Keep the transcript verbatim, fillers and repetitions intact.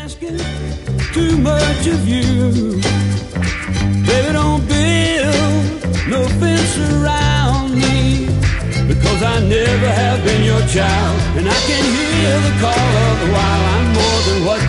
asking too much of you. Baby, don't build no fence around me, because I never have been your child, and I can hear the call of the wild. I'm more than what